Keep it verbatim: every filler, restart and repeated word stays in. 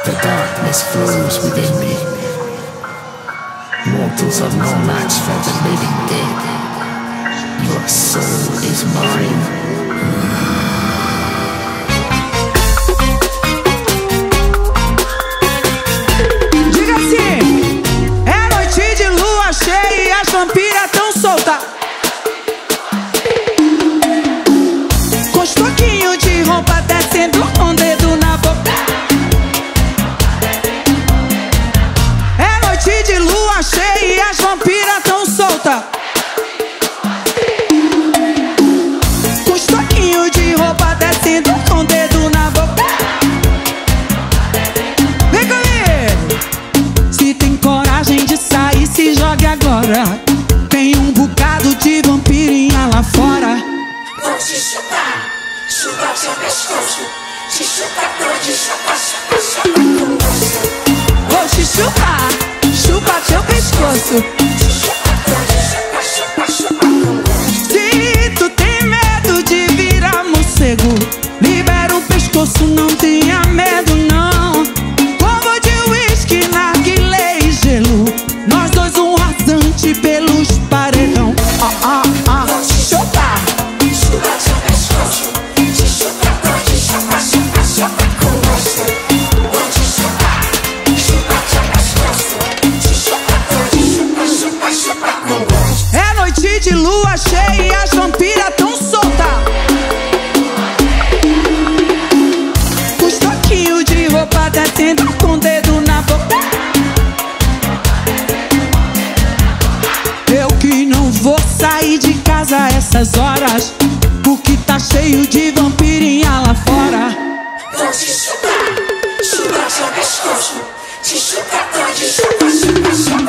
The darkness flows within me. Mortals are no match for the living dead. Your soul is mine. Vampira tão solta, com os toquinhos de roupa descendo com o dedo na boca. É noite de lua cheia e as vampiras tão solta, com os toquinhos de roupa descendo com o dedo na boca. Vem comigo! Se tem coragem de sair, se jogue agora. Tem um bocado de vampirinha lá fora. Vou te chupar, chupar seu pescoço. Te chupar todo, chupa, chupa, chupa com gosto. Vou te chupar, chupa seu pescoço. Te chupar todo, chupa, chupa, chupa com gosto. Se tu tem medo de virar morcego, libera o pescoço, não tenha medo não. Como de uísque, narguilé e gelo, nós dois um rasante pelos paredão. Ah, ah, ah. Vou te chupar, chupa seu pescoço. Te chupar todo, chupa, chupa, chupa com gosto. Vou te chupar, chupa seu pescoço. Te chupar todo, chupa, chupa, chupa com gosto. É noite de lua cheia e as vampiras tão solta, com os toquinhos de roupa descendo com o dedo na boca. Eu que não vou sair de casa a essas horas, porque tá cheio de vampirinha lá fora. Vou te chupar, chupa seu pescoço. Te chupar todo, chupa, chupa, chupa.